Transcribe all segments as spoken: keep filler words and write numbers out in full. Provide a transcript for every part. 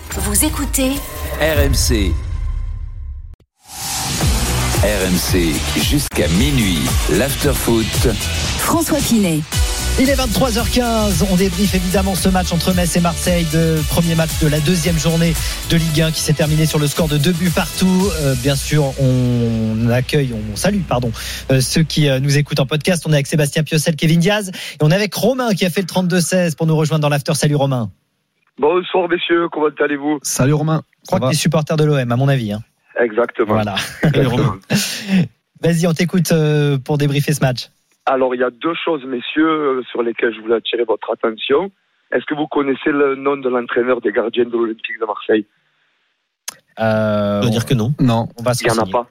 Vous écoutez R M C. R M C jusqu'à minuit. L'after-foot. François Pinet. Il est vingt-trois heures quinze, on débriefe évidemment ce match entre Metz et Marseille, le premier match de la deuxième journée de Ligue un qui s'est terminé sur le score de deux buts partout. Euh, bien sûr, on accueille, on salue pardon, euh, ceux qui euh, nous écoutent en podcast. On est avec Sébastien Piocel, Kevin Diaz et on est avec Romain qui a fait le trente-deux seize pour nous rejoindre dans l'after. Salut Romain. Bonsoir messieurs, comment allez-vous ? Salut Romain. Je crois que tu es supporter de l'O M à mon avis. Hein. Exactement. Voilà. Romain. Vas-y, on t'écoute euh, pour débriefer ce match. Alors, il y a deux choses, messieurs, sur lesquelles je voulais attirer votre attention. Est-ce que vous connaissez le nom de l'entraîneur des gardiens de l'Olympique de Marseille ? euh, On va dire que non. Non, on va se Il n'y en a pas.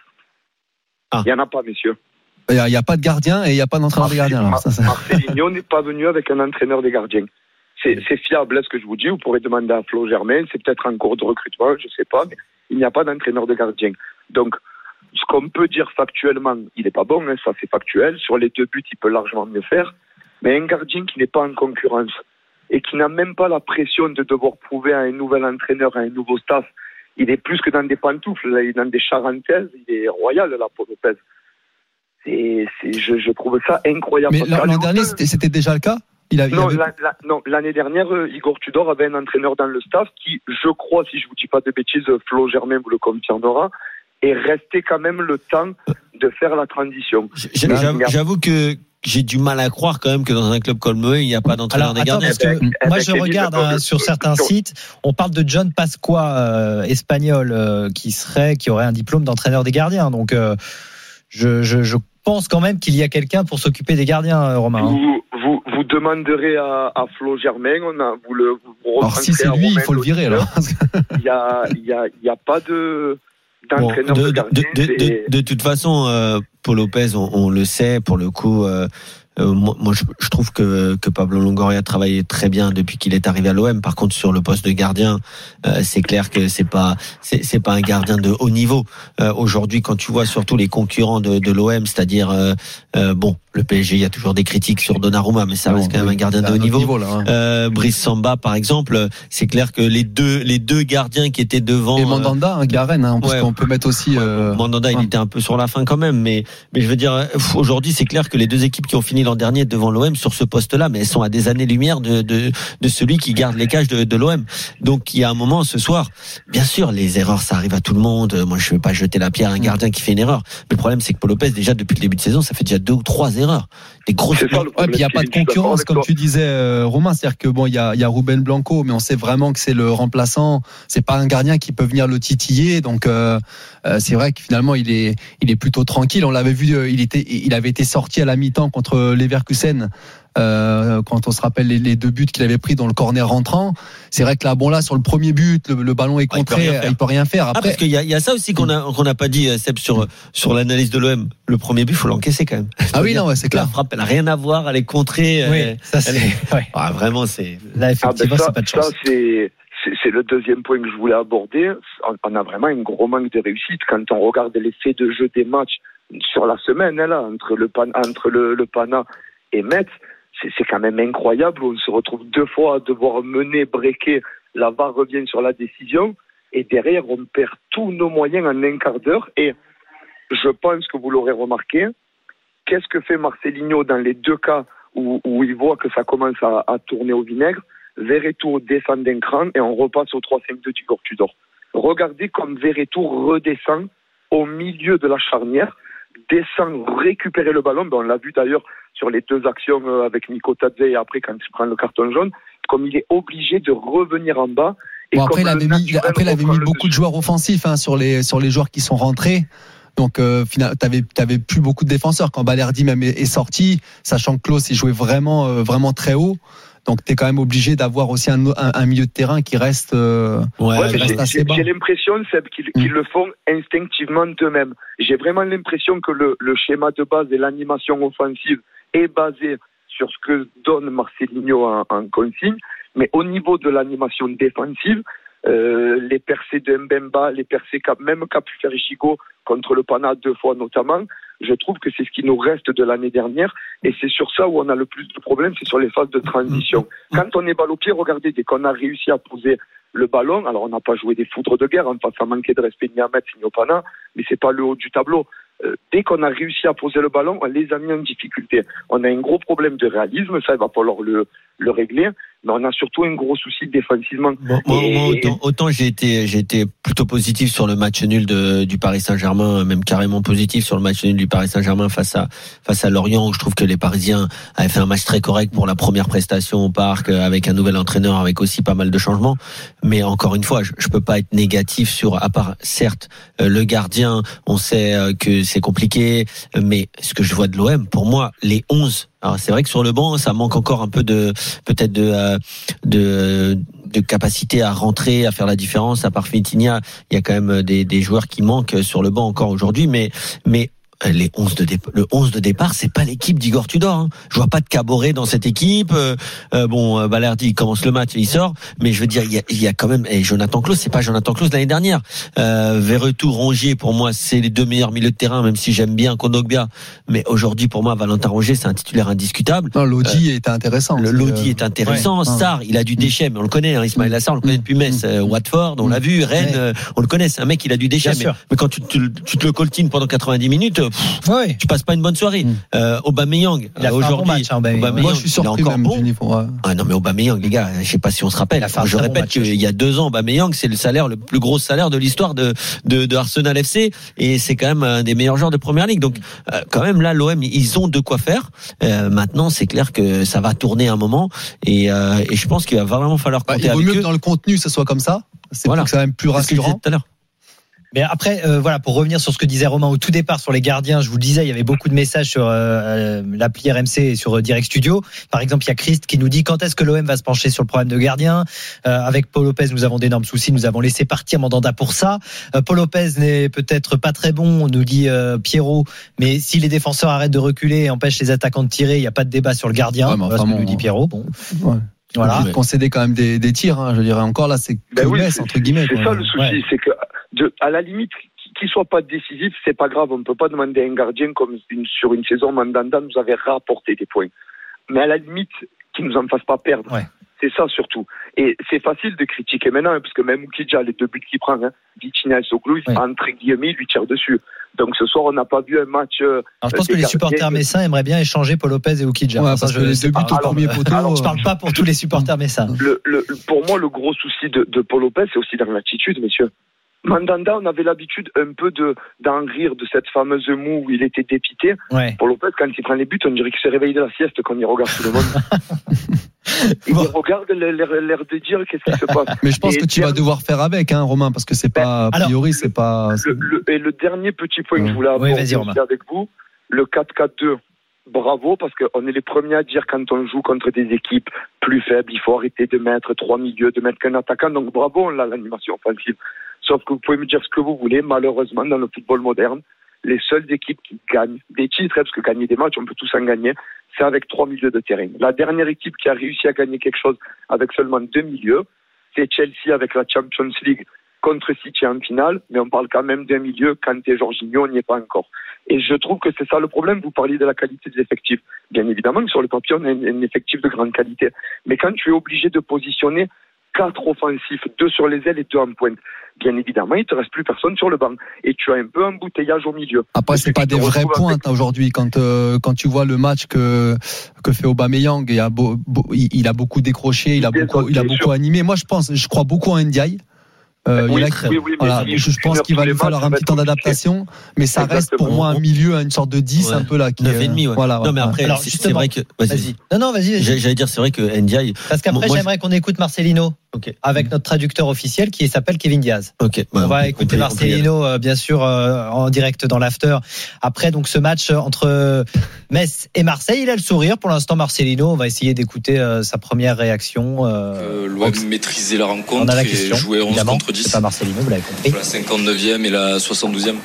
Ah. Il n'y en a pas, messieurs. Il n'y a, a pas de gardien et il n'y a pas d'entraîneur des gardiens. Alors, ça, ça... Marcelinho n'est pas venu avec un entraîneur des gardiens. C'est, c'est fiable, est-ce que je vous dis ? Vous pourrez demander à Flo Germain, c'est peut-être en cours de recrutement, je ne sais pas, mais il n'y a pas d'entraîneur de gardien. Donc, ce qu'on peut dire factuellement, il n'est pas bon, hein, ça c'est factuel. Sur les deux buts, il peut largement mieux faire. Mais un gardien qui n'est pas en concurrence et qui n'a même pas la pression de devoir prouver à un nouvel entraîneur, à un nouveau staff, il est plus que dans des pantoufles, là, il est dans des charentaises, il est royal, là, Paul Lopez. C'est, c'est, je, je trouve ça incroyable. Mais l'an dernier, c'était, c'était déjà le cas ? Il a, il non, avait... la, la, non, l'année dernière, euh, Igor Tudor avait un entraîneur dans le staff qui, je crois, si je vous dis pas de bêtises, Flo Germain vous le confirmera, est resté quand même le temps de faire la transition. J'avoue, j'avoue que j'ai du mal à croire quand même que dans un club comme eux, il n'y a pas d'entraîneur des gardiens. Parce que eh moi, ben, je Kevin, regarde le, hein, le, sur le, certains le, sites, on parle de John Pasqua, euh, espagnol, euh, qui serait, qui aurait un diplôme d'entraîneur des gardiens. Donc, euh, je, je, je pense quand même qu'il y a quelqu'un pour s'occuper des gardiens, Romain. Vous, vous, vous demanderez à, à Flo Germain, on a, vous le, vous alors si c'est lui, il faut le virer alors. Il y a, il y a, il y a pas de d'entraîneur bon, de, de gardien. De, de, de, de, de toute façon, euh, Paul Lopez, on, on le sait, pour le coup. Euh, Euh, moi, moi je, je trouve que, que Pablo Longoria a travaillé très bien depuis qu'il est arrivé à l'O M. Par contre, sur le poste de gardien, euh, c'est clair que c'est pas c'est, c'est pas un gardien de haut niveau. Euh, aujourd'hui, quand tu vois surtout les concurrents de, de l'O M, c'est-à-dire euh, euh, bon, le P S G, il y a toujours des critiques sur Donnarumma, mais ça reste quand même un gardien de haut niveau. niveau là, hein. euh, Brice Samba, par exemple, c'est clair que les deux les deux gardiens qui étaient devant. Et Mandanda, hein, Garen, hein, parce ouais, qu'on peut mettre aussi. Euh... Mandanda, il ouais. était un peu sur la fin quand même, mais mais je veux dire, aujourd'hui, c'est clair que les deux équipes qui ont fini l'an dernier devant l'O M sur ce poste-là, mais elles sont à des années-lumière de, de, de celui qui garde les cages de, de l'O M. Donc, il y a un moment ce soir, bien sûr, les erreurs, ça arrive à tout le monde. Moi, je ne vais pas jeter la pierre à un gardien qui fait une erreur. Mais le problème, c'est que Paul Lopez, déjà, depuis le début de saison, ça fait déjà deux ou trois erreurs. Des grosses erreurs. Ouais, puis il n'y a pas de concurrence, comme tu disais, euh, Romain. C'est-à-dire que bon, il y a, il y a Ruben Blanco, mais on sait vraiment que c'est le remplaçant. C'est pas un gardien qui peut venir le titiller. Donc, euh, euh, c'est vrai que finalement, il est, il est plutôt tranquille. On l'avait vu, il était, il avait été sorti à la mi-temps contre Leverkusen. Euh, quand on se rappelle les, les deux buts qu'il avait pris dans le corner rentrant, c'est vrai que là, bon là, sur le premier but, le, le ballon est contré, ah, il, il peut rien faire. Après, ah, parce qu'il y a, il y a ça aussi qu'on a qu'on n'a pas dit, Seb, sur sur l'analyse de l'O M. Le premier but, il faut l'encaisser quand même. Ah oui, non, ouais, c'est clair. La frappe, elle n'a rien à voir, elle est contrée. Oui, elle, ça c'est. Est... Ouais. Ah, vraiment, c'est. Là, effectivement, ah, ben ça, c'est pas de chance. Ça, c'est, c'est, c'est le deuxième point que je voulais aborder. On a vraiment un gros manque de réussite quand on regarde les faits de jeu des matchs sur la semaine, hein, là, entre le Pan, entre le, le Pana et Metz. C'est, c'est quand même incroyable. On se retrouve deux fois à devoir mener, breaker. La V A R revient sur la décision. Et derrière, on perd tous nos moyens en un quart d'heure. Et je pense que vous l'aurez remarqué. Qu'est-ce que fait Marcelinho dans les deux cas où, où il voit que ça commence à, à tourner au vinaigre? Verretou descend d'un cran et on repasse au trois cinq deux d'Igor Tudor. Regardez comme Verretou redescend au milieu de la charnière, descend récupérer le ballon. Ben on l'a vu d'ailleurs sur les deux actions avec Nico Tadze et après quand il prend le carton jaune, comme il est obligé de revenir en bas. Et bon, après, il avait mis, après, il avait mis beaucoup de joueurs offensifs hein, sur, les, sur les joueurs qui sont rentrés. Donc, euh, finalement, t'avais, t'avais plus beaucoup de défenseurs. Quand Balerdi même est, est sorti, sachant que Klose, il jouait vraiment, euh, vraiment très haut. Donc, t'es quand même obligé d'avoir aussi un, un, un milieu de terrain qui reste, euh, ouais, qui reste j'ai, assez j'ai, bas. J'ai l'impression, Seb, qu'ils, mmh. qu'ils le font instinctivement d'eux-mêmes. J'ai vraiment l'impression que le, le schéma de base et l'animation offensive est basé sur ce que donne Marcelinho en, en consigne. Mais au niveau de l'animation défensive, euh, les percées de Mbemba, les percées même qu'a pu faire Ishigo contre le Pana deux fois notamment, je trouve que c'est ce qui nous reste de l'année dernière et c'est sur ça où on a le plus de problèmes, c'est sur les phases de transition. Quand on est balle au pied, regardez, dès qu'on a réussi à poser le ballon, alors on n'a pas joué des foudres de guerre, en face à manquer de respect ni à Metz ni au Pana, mais c'est pas le haut du tableau. Euh, dès qu'on a réussi à poser le ballon, on les a mis en difficulté. On a un gros problème de réalisme, ça il va falloir le, le régler, mais on a surtout un gros souci défensivement. Bon, moi, et... moi, autant, autant j'ai été, j'ai été plutôt positif sur le match nul de, du Paris Saint-Germain, même carrément positif sur le match nul du Paris Saint-Germain face à, face à Lorient, où je trouve que les Parisiens avaient fait un match très correct pour la première prestation au Parc, avec un nouvel entraîneur, avec aussi pas mal de changements. Mais encore une fois, je, je peux pas être négatif sur, à part, certes, le gardien, on sait que c'est compliqué, mais ce que je vois de l'O M, pour moi, les onze, alors c'est vrai que sur le banc, ça manque encore un peu de, peut-être de, euh, de, de capacité à rentrer, à faire la différence. À part Vitinha, il y a quand même des, des joueurs qui manquent sur le banc encore aujourd'hui, mais, mais les onze de départ, le onze de départ, c'est pas l'équipe d'Igor Tudor. Hein. Je vois pas de Caboret dans cette équipe. Euh, euh, bon, euh, Balerdi commence le match, il sort, mais je veux dire, il y a, il y a quand même. Et Jonathan Clauss, c'est pas Jonathan Clauss l'année dernière. Euh, Verretou, Rongier, pour moi, c'est les deux meilleurs milieux de terrain, même si j'aime bien Kondogbia. Mais aujourd'hui, pour moi, Valentin Rongier, c'est un titulaire indiscutable. Non, Lodi euh, était intéressant. Le Lodi euh... est intéressant. Ouais. Sarr, il a du déchet, mais on le connaît. Hein, Ismaël Assar, on le connaît depuis Metz, euh, Watford, on l'a vu. Rennes, ouais. euh, on le connaît. C'est un mec, il a du déchet. Mais, mais quand tu, tu, tu te le coltines pendant quatre-vingt-dix minutes. Pff, ouais. Tu passes pas une bonne soirée. Mmh. Euh, Aubameyang, il a fait aujourd'hui, un bon match, hein, Aubameyang. Moi, je suis surpris même bon. Du niveau, ouais. Ah non, mais Aubameyang, les gars, je sais pas si on se rappelle. Je répète bon qu'il y a deux ans, Aubameyang, c'est le salaire, le plus gros salaire de l'histoire de, de, de Arsenal F C, et c'est quand même un des meilleurs joueurs de Première Ligue. Donc, euh, quand même, là, l'O M, ils ont de quoi faire. Euh, maintenant, c'est clair que ça va tourner un moment, et, euh, et je pense qu'il va vraiment falloir compter bah, il vaut avec mieux eux. que dans le contenu, ça soit comme ça. C'est voilà. Quand même plus rassurant. Tout à l'heure. Mais après, euh, voilà, pour revenir sur ce que disait Romain au tout départ sur les gardiens, je vous le disais, il y avait beaucoup de messages sur euh, l'appli R M C et sur euh, Direct Studio. Par exemple, il y a Christ qui nous dit quand est-ce que l'O M va se pencher sur le problème de gardien. Euh, avec Paul Lopez, nous avons d'énormes soucis. Nous avons laissé partir Mandanda pour ça. Euh, Paul Lopez n'est peut-être pas très bon, nous dit euh, Pierrot. Mais si les défenseurs arrêtent de reculer et empêchent les attaquants de tirer, il n'y a pas de débat sur le gardien. Ouais, voilà enfin, ce que bon, nous dit Pierrot. Bon. Ouais. Voilà. Il concédait quand même des, des tirs, hein, je dirais. Encore là, c'est ben que oui, laisse, entre guillemets. C'est quoi. ça le souci, ouais. C'est que, de, à la limite, qu'il soit pas décisif, c'est pas grave. On ne peut pas demander à un gardien comme une, sur une saison, Mandanda nous avait rapporté des points. Mais à la limite, qu'il nous en fasse pas perdre. Ouais. C'est ça surtout. Et c'est facile de critiquer maintenant, hein, parce que même Oukidja, les deux buts qu'il prend, hein, Vitinha et Soglou, ouais. entre guillemets, il lui tire dessus. Donc ce soir, on n'a pas vu un match. Euh, alors, je pense que les supporters messins aimeraient bien échanger Paul Lopez et Oukidja. Ouais, parce ça, que je, les deux buts au premier poteau. Alors, je parle pas pour tous les supporters messins. Le, le, pour moi, le gros souci de, de Paul Lopez, c'est aussi dans l'attitude, messieurs. Mandanda, on avait l'habitude un peu de, d'en rire de cette fameuse moue où il était dépité. Ouais. Paul Lopez, quand il prend les buts, on dirait qu'il se réveille de la sieste quand il regarde tout le monde. Il bon. regarde l'air, l'air de dire qu'est-ce qui se passe. Mais je pense et que tu dernier... vas devoir faire avec, hein, Romain, parce que c'est pas, a priori, Alors, c'est pas. Le, le, et le dernier petit point ouais. que je voulais aborder oui, avec vous, le quatre quatre deux. Bravo, parce qu'on est les premiers à dire quand on joue contre des équipes plus faibles, il faut arrêter de mettre trois milieux, de mettre qu'un attaquant. Donc bravo, on a l'animation offensive. Sauf que vous pouvez me dire ce que vous voulez, malheureusement, dans le football moderne, les seules équipes qui gagnent des titres, parce que gagner des matchs, on peut tous en gagner, c'est avec trois milieux de terrain. La dernière équipe qui a réussi à gagner quelque chose avec seulement deux milieux, c'est Chelsea avec la Champions League contre City en finale, mais on parle quand même d'un milieu, Kanté, Jorginho, on n'y est pas encore. Et je trouve que c'est ça le problème. Vous parliez de la qualité des effectifs. Bien évidemment que sur le papier, on a un effectif de grande qualité. Mais quand tu es obligé de positionner quatre offensifs, deux sur les ailes et deux en pointe, bien évidemment, il ne te reste plus personne sur le banc. Et tu as un peu un embouteillage au milieu. Après, c'est pas des vraies pointes avec... aujourd'hui. Quand, euh, quand tu vois le match que, que fait Aubameyang, il a, beau, beau, il a beaucoup décroché, il a beaucoup, autres, il a beaucoup animé. Moi, je pense, je crois beaucoup à Ndiaye. Euh, oui, il y a, oui, oui, voilà, je, je pense qu'il va lui falloir un petit temps d'adaptation, mais ça Exactement. reste pour moi un milieu, une sorte de dix, ouais. un peu là. Qui, neuf et demi, ouais. Voilà, non, mais après, Alors, c'est, c'est vrai que, vas-y. vas-y. Non, non, vas-y, vas-y. J'allais dire, c'est vrai que Ndiaye. Parce qu'après, moi, j'aimerais je... qu'on écoute Marcelino. Okay. Avec notre traducteur officiel qui s'appelle Kevin Diaz. Okay. Bah, on va on écouter peut, Marcelino, euh, bien sûr, euh, en direct dans l'after. Après, donc, ce match entre Metz et Marseille, il a le sourire. Pour l'instant, Marcelino, on va essayer d'écouter euh, sa première réaction. Euh, L'O M maîtriser la rencontre on a la et question, jouer onze évidemment. contre dix. C'est pas Marcelino, vous l'avez compris. La cinquante-neuvième et la soixante-douzième.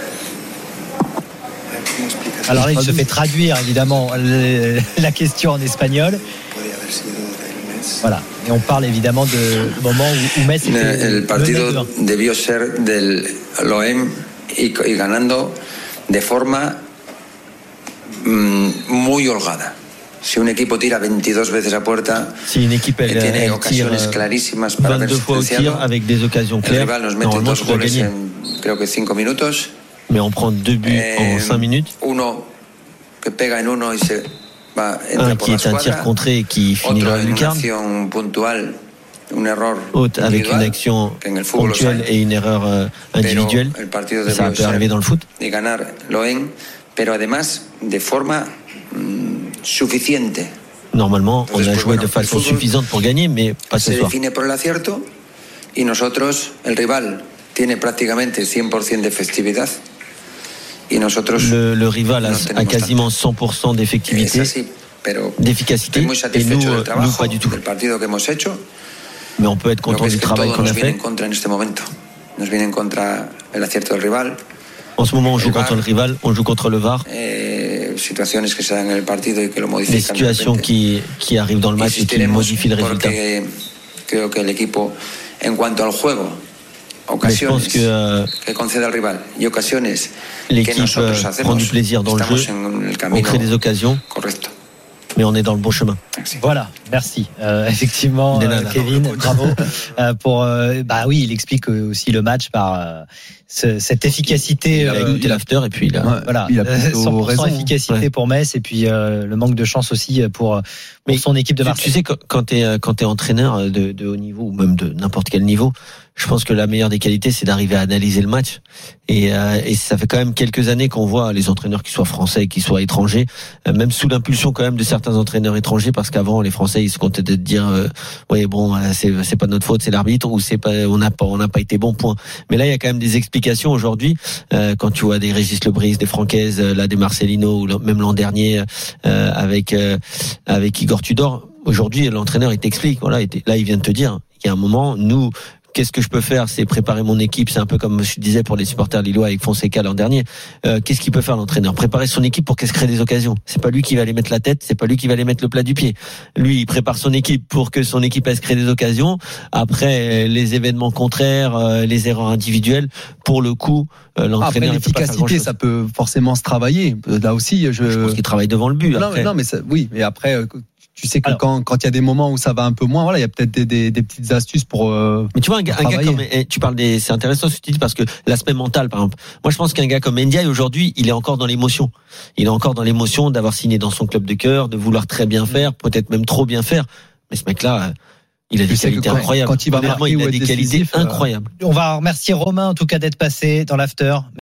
Alors là, il se fait traduire, évidemment, la question en espagnol. Voilà. Et on parle évidemment de moment où, où Metz était el partido debió ser del L O M y, y ganando de forma mm, muy holgada. Si un equipo tira veintidós veces a puerta, si une équipe elle, que tiene elle tire ocasiones clarísimas para haber vingt-deux fois au tir sentenciado, avec des occasions el claires, rival nos mete normalement dos tu dois goles gagner. en creo que cinco minutos. Mais on prend deux buts Eh, en cinq minutes. Uno que pega en uno y se va entra Un por qui la est un tir escuadra. contré et qui finit Otro dans la en una lucarne. acción puntual, un error Autre avec une individual, action que en el fútbol los ponctuelle hay. et une erreur euh, individuelle. Pero el partido Ça debió peut arriver ser dans le foot. de ganar Loen, pero además de forma mm, suficiente. Normalement, on a Entonces, joué pues, de bueno, façon el fútbol suffisante pour gagner, mais pas ce se soir. define por el acierto y nosotros, el rival, tiene prácticamente cien por ciento de festividad y nosotros Le, le rival a, no a tenemos quasiment cent pour cent tanto. Es d'effectivité, así, pero d'efficacité, estoy muy et satisfecho nous, del euh, nous trabajo, pas du tout. del partido que hemos hecho. Mais on peut être Lo content que es du que travail todo qu'on a nos viene fait. en contra en este momento. Nos viene en contra el acierto del rival, En ce moment, on joue El V A R. contre le rival, on joue contre le V A R. eh, situaciones que se dan en el partido y que lo Les modifican. de situations repente. qui, qui arrivent dans le match et qui Insistiremos modifient le résultat. porque creo que el equipo, en cuanto al juego, Mais je pense ocasiones que euh, que concede al rival y ocasiones que l'équipe nosotros euh, prend hacemos, du plaisir dans le jeu, estamos en el on camino crée des occasions, correcto. mais on est dans le bon chemin. Merci. Voilà, merci. Euh, effectivement, De euh, nada. Kevin, bravo. Euh, pour, euh, bah oui, il explique aussi le match par euh, ce- cette efficacité. Il a euh, écouté l'after et puis il a... Ouais, Voilà, il a euh, plutôt cent pour cent raison. efficacité Ouais. pour Metz et puis euh, le manque de chance aussi pour, pour Mais son équipe de Tu, Marseille. tu sais, quand, quand tu es quand t'es entraîneur de, de haut niveau ou même de n'importe quel niveau, je pense que la meilleure des qualités, c'est d'arriver à analyser le match. Et, euh, et ça fait quand même quelques années qu'on voit les entraîneurs, qui soient français, qui soient étrangers, euh, même sous l'impulsion quand même de certains entraîneurs étrangers, parce qu'avant les Français ils se comptaient de dire, euh, ouais bon, euh, c'est c'est pas notre faute, c'est l'arbitre, ou c'est pas, on n'a pas, on n'a pas été bon, point. Mais là il y a quand même des explications aujourd'hui. Euh, quand tu vois des Régis Lebris, des Francaise, euh, là des Marcelino, ou même l'an dernier euh, avec euh, avec Igor Tudor. Aujourd'hui, l'entraîneur il t'explique. Voilà, il t- là il vient de te dire. Il y a un moment, nous. Qu'est-ce que je peux faire? C'est préparer mon équipe. C'est un peu comme je disais pour les supporters lillois avec Fonseca l'an dernier. Euh, qu'est-ce qu'il peut faire l'entraîneur? Préparer son équipe pour qu'elle se crée des occasions. C'est pas lui qui va aller mettre la tête, c'est pas lui qui va aller mettre le plat du pied. Lui, il prépare son équipe pour que son équipe elle se crée des occasions. Après, les événements contraires, euh, les erreurs individuelles, pour le coup, euh, Après, l'entraîneur il peut pas faire l'efficacité, grand-chose. ça peut forcément se travailler. Là aussi, je. Je pense qu'il travaille devant le but. Non, après. mais, non, mais ça, oui, mais après, euh, tu sais que Alors. quand quand il y a des moments où ça va un peu moins, voilà, il y a peut-être des, des, des petites astuces pour. Euh, Mais tu vois, un gars, un gars travailler. comme, eh, tu parles des, c'est intéressant ce que tu dis parce que l'aspect mental, par exemple. Moi, je pense qu'un gars comme Ndiaye, aujourd'hui, il est encore dans l'émotion. Il est encore dans l'émotion d'avoir signé dans son club de cœur, de vouloir très bien faire, peut-être même trop bien faire. Mais ce mec-là, euh, il a des Tu sais que qualités quand- incroyables. quand il va Honnêtement, marquer il ou a être des qualités décisif, euh, incroyables. On va remercier Romain en tout cas d'être passé dans l'after.